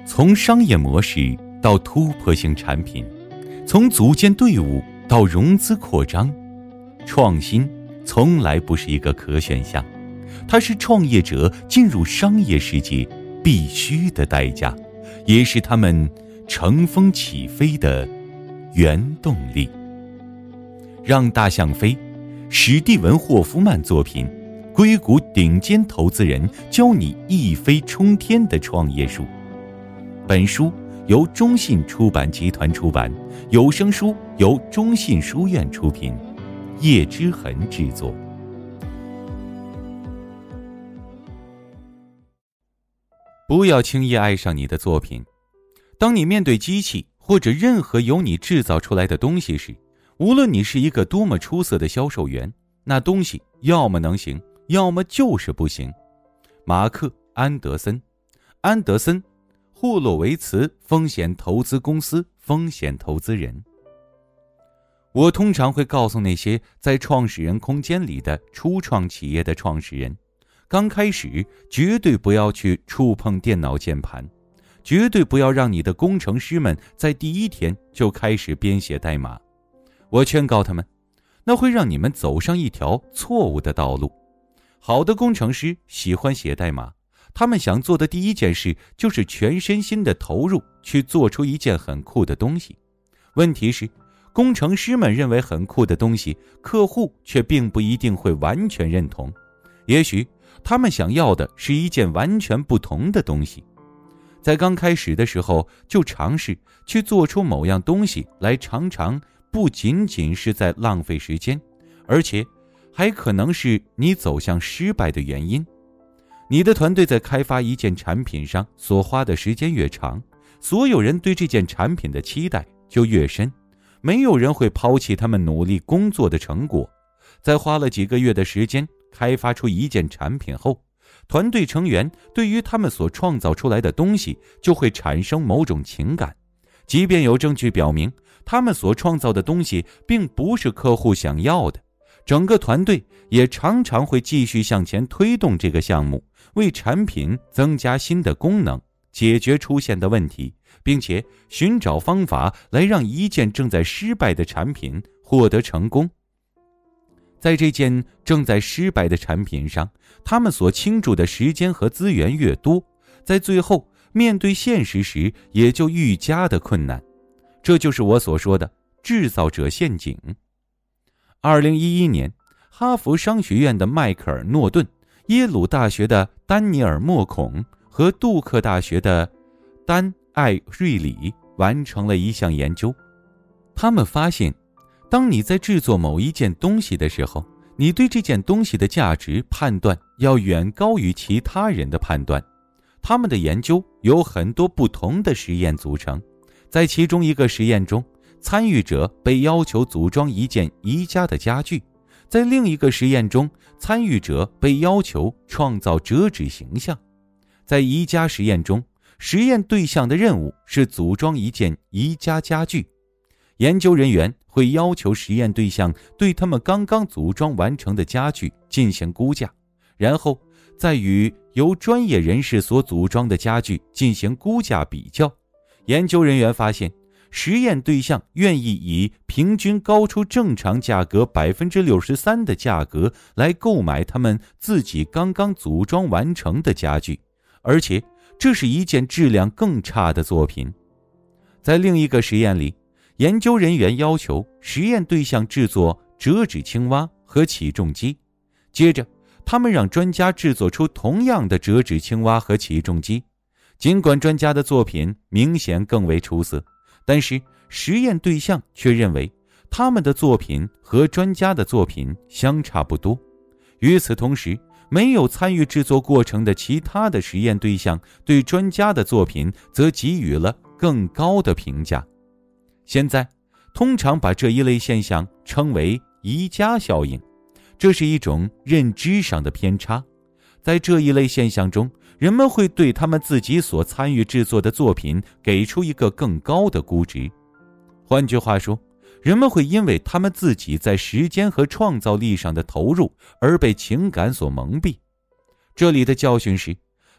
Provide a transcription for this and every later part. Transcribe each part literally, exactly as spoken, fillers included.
从商业模式到突破性产品，从组建队伍到融资扩张，创新从来不是一个可选项，它是创业者进入商业世界必须的代价，也是他们乘风起飞的原动力。让大象飞，史蒂文·霍夫曼作品，硅谷顶尖投资人教你一飞冲天的创业术。本书由中信出版集团出版，有声书由中信书院出品，叶之痕制作。不要轻易爱上你的作品。当你面对机器或者任何由你制造出来的东西时，无论你是一个多么出色的销售员，那东西要么能行，要么就是不行。马克·安德森，安德森，霍洛维茨风险投资公司风险投资人。我通常会告诉那些在创始人空间里的初创企业的创始人，刚开始绝对不要去触碰电脑键盘，绝对不要让你的工程师们在第一天就开始编写代码。我劝告他们，那会让你们走上一条错误的道路。好的工程师喜欢写代码，他们想做的第一件事就是全身心的投入去做出一件很酷的东西。问题是，工程师们认为很酷的东西，客户却并不一定会完全认同。也许他们想要的是一件完全不同的东西。在刚开始的时候就尝试去做出某样东西来，常常不仅仅是在浪费时间，而且还可能是你走向失败的原因。你的团队在开发一件产品上所花的时间越长，所有人对这件产品的期待就越深，没有人会抛弃他们努力工作的成果。在花了几个月的时间开发出一件产品后，团队成员对于他们所创造出来的东西就会产生某种情感，即便有证据表明他们所创造的东西并不是客户想要的，整个团队也常常会继续向前推动这个项目，为产品增加新的功能，解决出现的问题，并且寻找方法来让一件正在失败的产品获得成功。在这件正在失败的产品上，他们所倾注的时间和资源越多，在最后面对现实时也就愈加的困难。这就是我所说的制造者陷阱。二零一一年，哈佛商学院的迈克尔·诺顿，耶鲁大学的丹尼尔·莫孔和杜克大学的丹·艾瑞里完成了一项研究。他们发现，当你在制作某一件东西的时候，你对这件东西的价值判断要远高于其他人的判断。他们的研究由很多不同的实验组成，在其中一个实验中，参与者被要求组装一件宜家的家具；在另一个实验中，参与者被要求创造折纸形象。在宜家实验中，实验对象的任务是组装一件宜家家具。研究人员会要求实验对象对他们刚刚组装完成的家具进行估价，然后再与由专业人士所组装的家具进行估价比较。研究人员发现，实验对象愿意以平均高出正常价格 百分之六十三 的价格来购买他们自己刚刚组装完成的家具，而且这是一件质量更差的作品。在另一个实验里，研究人员要求实验对象制作折纸青蛙和起重机，接着他们让专家制作出同样的折纸青蛙和起重机。尽管专家的作品明显更为出色，但是实验对象却认为他们的作品和专家的作品相差不多。与此同时，没有参与制作过程的其他的实验对象对专家的作品则给予了更高的评价。现在通常把这一类现象称为宜家效应，这是一种认知上的偏差。在这一类现象中，人们会对他们自己所参与制作的作品给出一个更高的估值。换句话说，人们会因为他们自己在时间和创造力上的投入而被情感所蒙蔽。这里的教训是，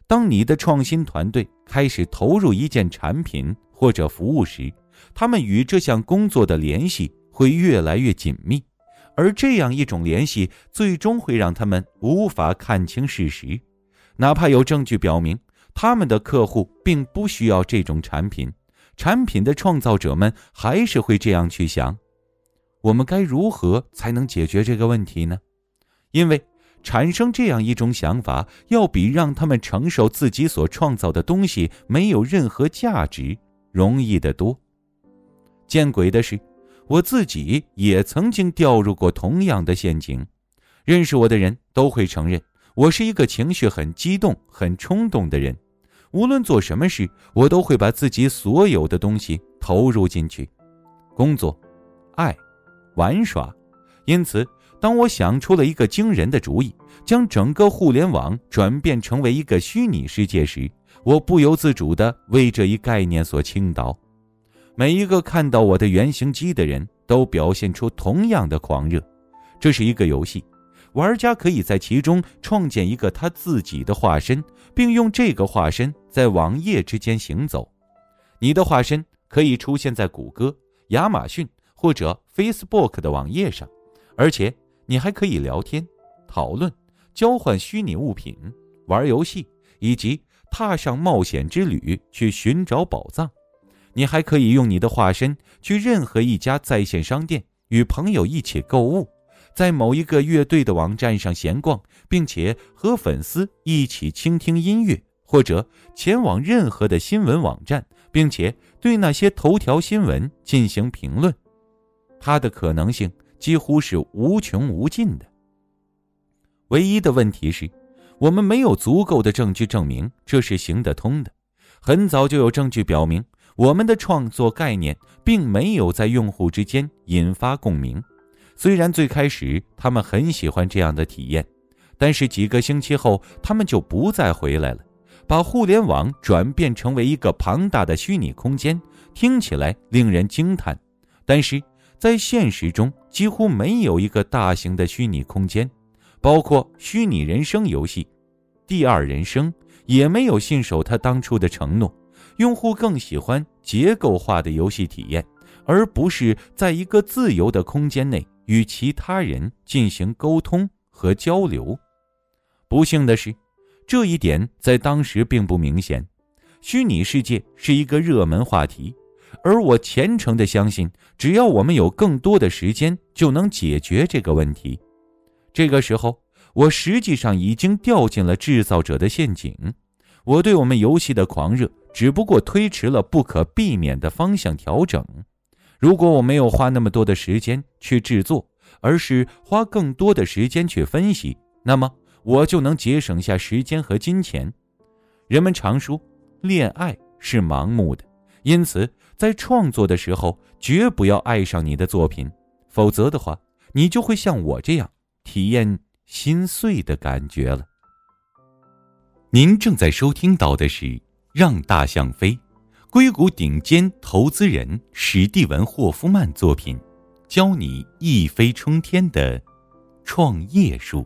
当你的创新团队开始投入一件产品或者服务时，他们与这项工作的联系会越来越紧密，而这样一种联系最终会让他们无法看清事实。哪怕有证据表明他们的客户并不需要这种产品，产品的创造者们还是会这样去想。我们该如何才能解决这个问题呢？因为产生这样一种想法，要比让他们承受自己所创造的东西没有任何价值容易得多。见鬼的是，我自己也曾经掉入过同样的陷阱。认识我的人都会承认，我是一个情绪很激动、很冲动的人。无论做什么事，我都会把自己所有的东西投入进去，工作、爱、玩耍。因此，当我想出了一个惊人的主意，将整个互联网转变成为一个虚拟世界时，我不由自主地为这一概念所倾倒。每一个看到我的原型机的人都表现出同样的狂热。这是一个游戏，玩家可以在其中创建一个他自己的化身，并用这个化身在网页之间行走。你的化身可以出现在谷歌、亚马逊或者 Facebook 的网页上，而且你还可以聊天、讨论、交换虚拟物品、玩游戏，以及踏上冒险之旅去寻找宝藏。你还可以用你的化身去任何一家在线商店，与朋友一起购物，在某一个乐队的网站上闲逛，并且和粉丝一起倾听音乐，或者前往任何的新闻网站，并且对那些头条新闻进行评论。它的可能性几乎是无穷无尽的。唯一的问题是，我们没有足够的证据证明这是行得通的。很早就有证据表明，我们的创作概念并没有在用户之间引发共鸣。虽然最开始他们很喜欢这样的体验，但是几个星期后他们就不再回来了。把互联网转变成为一个庞大的虚拟空间，听起来令人惊叹，但是在现实中几乎没有一个大型的虚拟空间，包括虚拟人生游戏。第二人生也没有信守他当初的承诺，用户更喜欢结构化的游戏体验，而不是在一个自由的空间内与其他人进行沟通和交流。不幸的是，这一点在当时并不明显。虚拟世界是一个热门话题，而我虔诚地相信，只要我们有更多的时间，就能解决这个问题。这个时候，我实际上已经掉进了制造者的陷阱。我对我们游戏的狂热只不过推迟了不可避免的方向调整。如果我没有花那么多的时间去制作，而是花更多的时间去分析，那么我就能节省下时间和金钱。人们常说，恋爱是盲目的，因此在创作的时候绝不要爱上你的作品，否则的话，你就会像我这样体验心碎的感觉了。您正在收听到的是《让大象飞》，硅谷顶尖投资人史蒂文·霍夫曼作品，教你一飞冲天的创业术。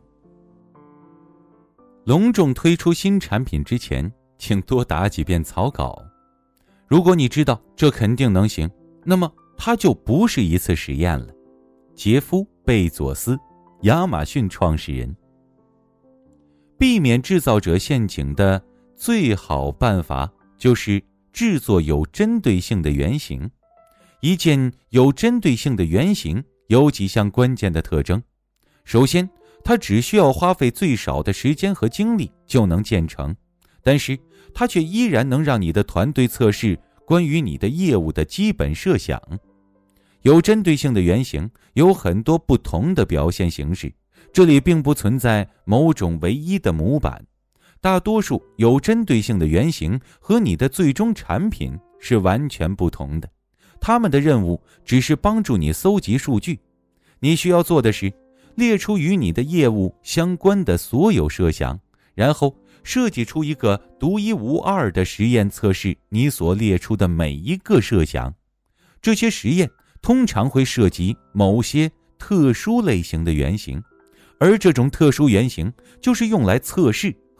隆重推出新产品之前，请多打几遍草稿。如果你知道这肯定能行，那么它就不是一次实验了。杰夫·贝佐斯，亚马逊创始人。避免制造者陷阱的最好办法就是制作有针对性的原型。一件有针对性的原型有几项关键的特征。首先，它只需要花费最少的时间和精力就能建成，但是它却依然能让你的团队测试关于你的业务的基本设想。有针对性的原型有很多不同的表现形式，这里并不存在某种唯一的模板。大多数有针对性的原型和你的最终产品是完全不同的，他们的任务只是帮助你搜集数据。你需要做的是列出与你的业务相关的所有设想，然后设计出一个独一无二的实验测试你所列出的每一个设想。这些实验通常会涉及某些特殊类型的原型，而这种特殊原型就是用来测试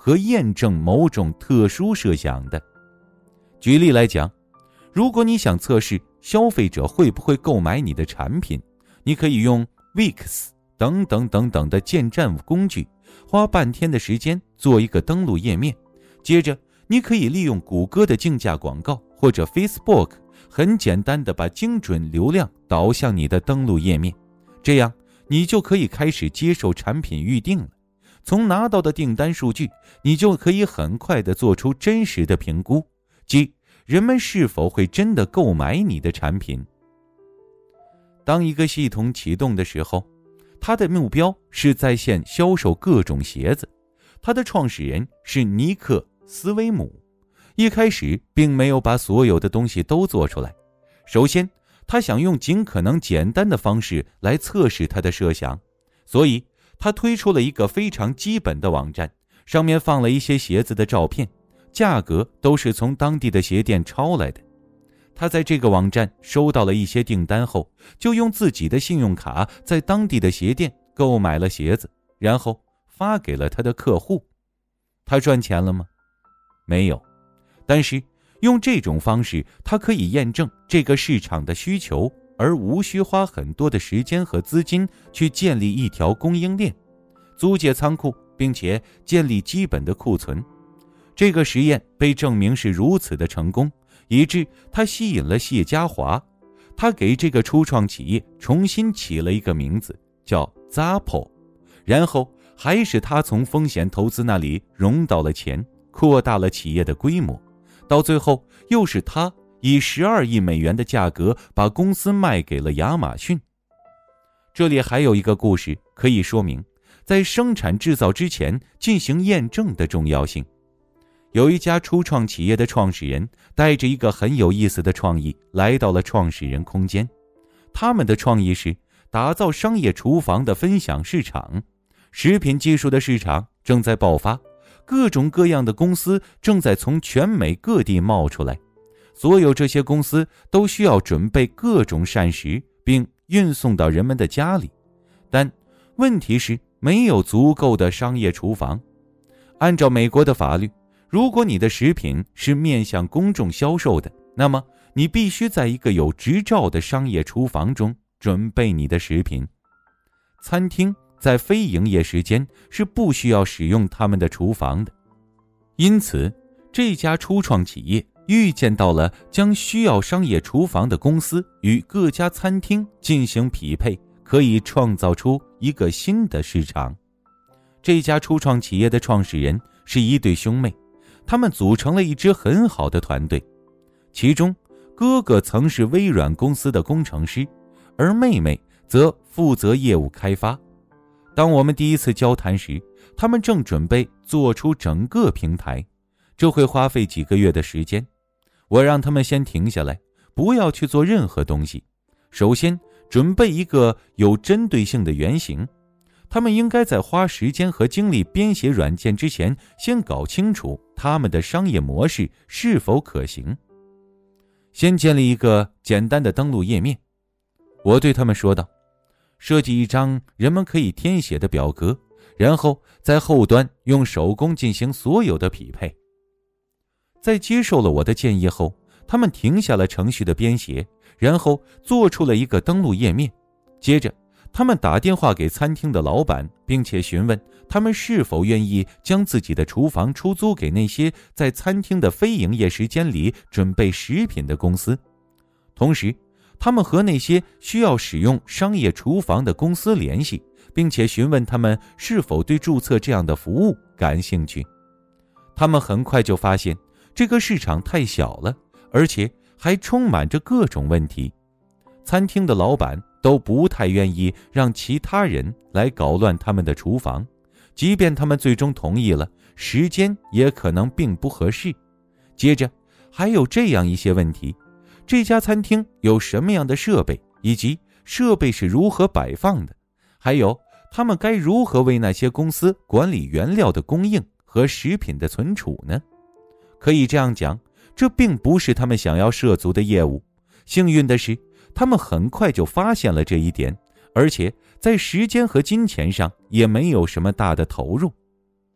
和验证某种特殊设想的。举例来讲，如果你想测试消费者会不会购买你的产品，你可以用 Wix 等等等等的建站工具，花半天的时间做一个登录页面。接着你可以利用谷歌的竞价广告或者 Facebook， 很简单的把精准流量导向你的登录页面，这样你就可以开始接受产品预订了。从拿到的订单数据，你就可以很快地做出真实的评估，即人们是否会真的购买你的产品。当一个系统启动的时候，它的目标是在线销售各种鞋子。它的创始人是尼克·斯威姆，一开始并没有把所有的东西都做出来。首先，他想用尽可能简单的方式来测试他的设想，所以他推出了一个非常基本的网站，上面放了一些鞋子的照片，价格都是从当地的鞋店抄来的。他在这个网站收到了一些订单后，就用自己的信用卡在当地的鞋店购买了鞋子，然后发给了他的客户。他赚钱了吗？没有。但是用这种方式，他可以验证这个市场的需求，而无需花很多的时间和资金去建立一条供应链，租借仓库，并且建立基本的库存。这个实验被证明是如此的成功，以致他吸引了谢家华。他给这个初创企业重新起了一个名字，叫 Zappos， 然后还是他从风险投资那里融到了钱，扩大了企业的规模，到最后又是他以十二亿美元的价格把公司卖给了亚马逊。这里还有一个故事可以说明在生产制造之前进行验证的重要性。有一家初创企业的创始人带着一个很有意思的创意来到了创始人空间。他们的创意是打造商业厨房的分享市场。食品技术的市场正在爆发，各种各样的公司正在从全美各地冒出来，所有这些公司都需要准备各种膳食并运送到人们的家里，但问题是没有足够的商业厨房。按照美国的法律，如果你的食品是面向公众销售的，那么你必须在一个有执照的商业厨房中准备你的食品。餐厅在非营业时间是不需要使用他们的厨房的，因此这家初创企业预见到了将需要商业厨房的公司与各家餐厅进行匹配，可以创造出一个新的市场。这家初创企业的创始人是一对兄妹，他们组成了一支很好的团队，其中哥哥曾是微软公司的工程师，而妹妹则负责业务开发。当我们第一次交谈时，他们正准备做出整个平台，这会花费几个月的时间。我让他们先停下来，不要去做任何东西，首先准备一个有针对性的原型。他们应该在花时间和精力编写软件之前，先搞清楚他们的商业模式是否可行。先建立一个简单的登录页面，我对他们说道，设计一张人们可以填写的表格，然后在后端用手工进行所有的匹配。在接受了我的建议后，他们停下了程序的编写，然后做出了一个登录页面。接着他们打电话给餐厅的老板，并且询问他们是否愿意将自己的厨房出租给那些在餐厅的非营业时间里准备食品的公司。同时他们和那些需要使用商业厨房的公司联系，并且询问他们是否对注册这样的服务感兴趣。他们很快就发现这个市场太小了，而且还充满着各种问题。餐厅的老板都不太愿意让其他人来搞乱他们的厨房，即便他们最终同意了，时间也可能并不合适。接着还有这样一些问题，这家餐厅有什么样的设备，以及设备是如何摆放的，还有他们该如何为那些公司管理原料的供应和食品的存储呢？可以这样讲，这并不是他们想要涉足的业务。幸运的是，他们很快就发现了这一点，而且在时间和金钱上也没有什么大的投入。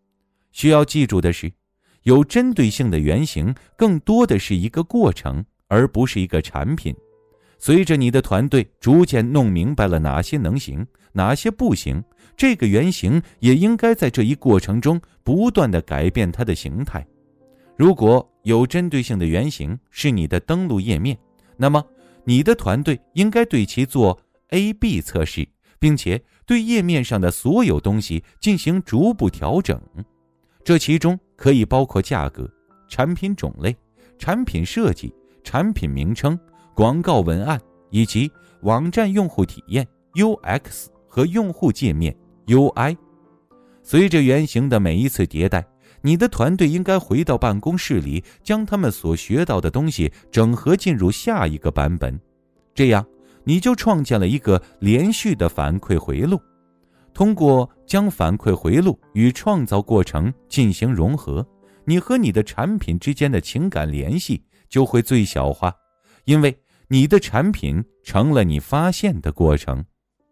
需要记住的是，有针对性的原型更多的是一个过程，而不是一个产品。随着你的团队逐渐弄明白了哪些能行，哪些不行，这个原型也应该在这一过程中不断地改变它的形态。如果有针对性的原型是你的登录页面，那么你的团队应该对其做 A B 测试，并且对页面上的所有东西进行逐步调整。这其中可以包括价格、产品种类、产品设计、产品名称、广告文案，以及网站用户体验 U X 和用户界面 U I。 随着原型的每一次迭代，你的团队应该回到办公室里，将他们所学到的东西整合进入下一个版本。这样你就创建了一个连续的反馈回路。通过将反馈回路与创造过程进行融合，你和你的产品之间的情感联系就会最小化，因为你的产品成了你发现的过程。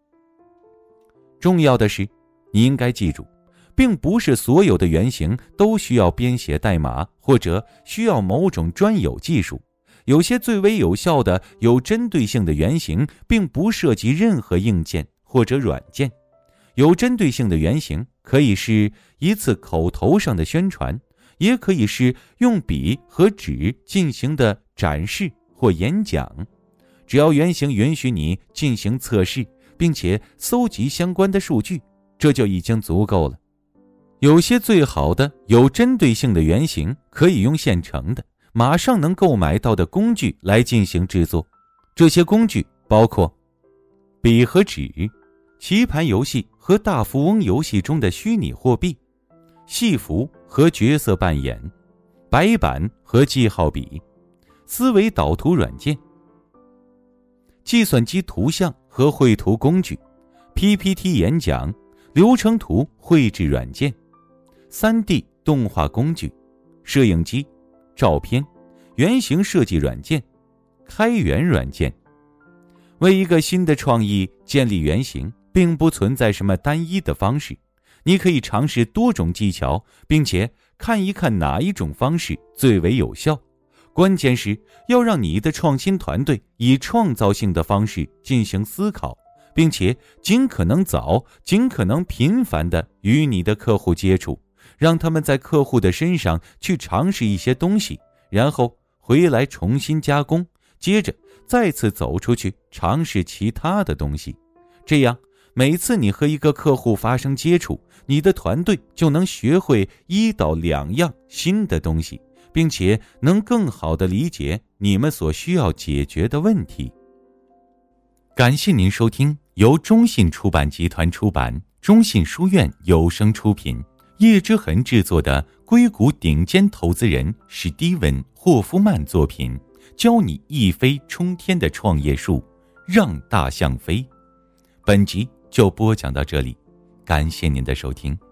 重要的是，你应该记住，并不是所有的原型都需要编写代码，或者需要某种专有技术。有些最为有效的、有针对性的原型并不涉及任何硬件或者软件。有针对性的原型可以是一次口头上的宣传，也可以是用笔和纸进行的展示或演讲。只要原型允许你进行测试，并且搜集相关的数据，这就已经足够了。有些最好的有针对性的原型可以用现成的马上能购买到的工具来进行制作。这些工具包括笔和纸、棋盘游戏和大富翁游戏中的虚拟货币、戏服和角色扮演、白板和记号笔、思维导图软件、计算机图像和绘图工具、P P T 演讲、流程图绘制软件、三 D 动画工具、摄影机、照片、原型设计软件、开源软件。为一个新的创意建立原型，并不存在什么单一的方式，你可以尝试多种技巧，并且看一看哪一种方式最为有效。关键是要让你的创新团队以创造性的方式进行思考，并且尽可能早、尽可能频繁地与你的客户接触，让他们在客户的身上去尝试一些东西，然后回来重新加工，接着再次走出去尝试其他的东西。这样每次你和一个客户发生接触，你的团队就能学会一到两样新的东西，并且能更好地理解你们所需要解决的问题。感谢您收听由中信出版集团出版，中信书院有声出品，叶之痕制作的硅谷顶尖投资人史蒂文·霍夫曼作品，教你一飞冲天的创业术，让大象飞。本集就播讲到这里，感谢您的收听。